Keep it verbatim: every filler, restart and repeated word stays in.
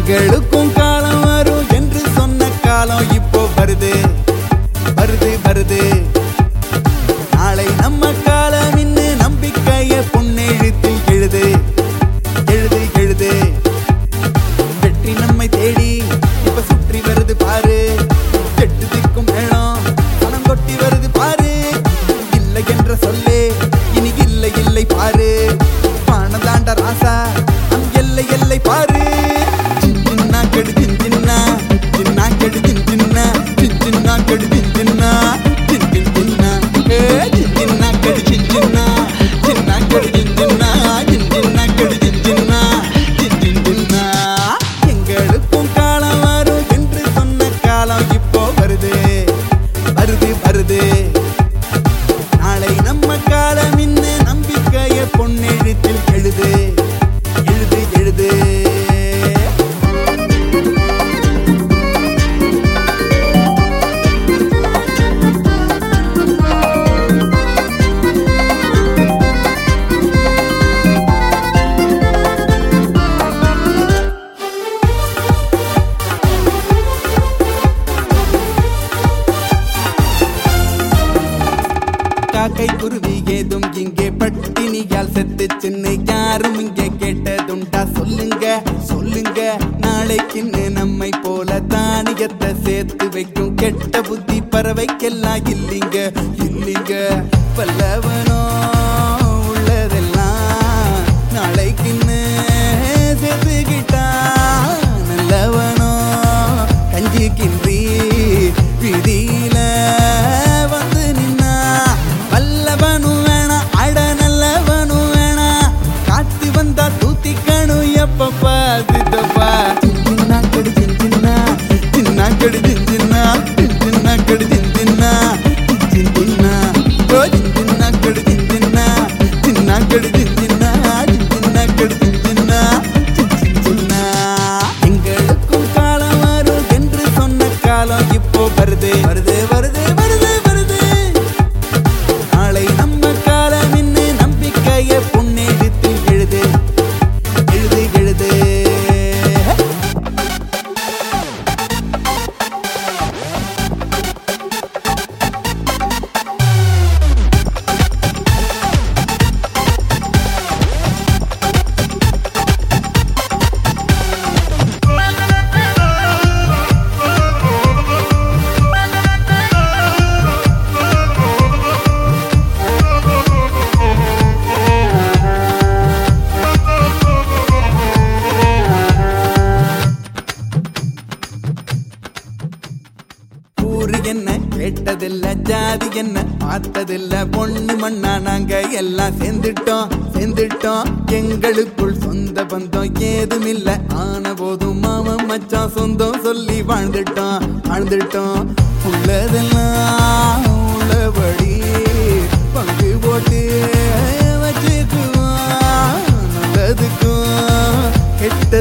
எங்களுக்கும் காலம் வரும் என்று சொன்ன காலம் இப்போ வருது வருது வருது. நாளை நம்ம காலம் இன்னு நம்பிக்கைய பொன்னெழுத்தில் எழுது எழுது எழுது. வெற்றி நம்மை தேடி இப்ப சுற்றி வருது பாரு. எட்டு திக்கும் மேளம் பணம் கொட்டி வருது பாரு. இல்லை என்ற சொல்லே இனி இல்லை இல்லை பாரு. பணம் தாண்ட ராசா நம் எல்லை எல்லை பாரு. சின்ன கெடு சின்ன சின்ன கெடு சின்ன சின்ன கெடு சின்ன சின்ன சின்ன சின்ன கெடு சின்ன சின்ன கெடு சின்ன சின்ன கெடு சின்ன சின்ன. எங்களுக்கும் காலம் வரும் என்று சொன்ன காலம் இப்போ வருது வருது வருது. நாளை நம்ம காலம் இன்னு நம்பிக்கைய பொன்னெழுத்தில் எழுது எழுது எழுது. காக்கை குருவி ஏதும் இங்கே பட்டினியால் செத்து சின்ன யாரும் இங்கே கேட்டதுண்டா சொல்லுங்க சொல்லுங்க. நாளைக்குன்னு நம்மை போல தானியத்தை சேர்த்து வைக்கும் கெட்ட புத்தி பறவைக்கெல்லாம் இல்லைங்க இல்லைங்க. பல்லவனோ உள்ளதெல்லாம் நாளைக்குன்னு சேர்த்துக்கிட்டா நல்லவனோ கஞ்சிக்கின்றி விதியில வந்து நின்னா. வல்லவனும் வேணா அட நல்லவனும் வேணா. காத்து வந்தா தூத்திக்கணும் எப்பப்பா சித்தப்பா. சின்ன கடு சின்ன சின்ன கடு சின்ன சின்ன கடு சின்ன சின்ன ஓ சின்ன கடு சின்ன சின்ன கடு சின்ன சின்ன கடு சின்ன சின்ன. எங்களுக்கும் காலம் வரும் என்று சொன்ன காலம் இப்போ வருது வருது வருது வருது வருது. நாளை நம்ம காலம் இன்னு நம்பிக்கைய பொன்னெழுத்தில் எழுது எழுது எழுது. என்ன கேட்டதில்ல ஜாதி என்ன பார்த்ததில்ல. பொண்ணு மண்ணா நாங்க எல்லாம் சேர்ந்துட்டோம் சேர்ந்துட்டோம். எங்களுக்குள் சொந்த பந்தம் ஏதுமில்ல ஆன போதும் மாமன் மச்சான் சொந்தம் சொல்லி வாழ்ந்துட்டோம் வாழ்ந்துட்டோம். உள்ளதெல்லாம் உள்ளபடி பங்கு போட்டு வச்சுக்குவோம். நல்லதுக்கும் கெட்ட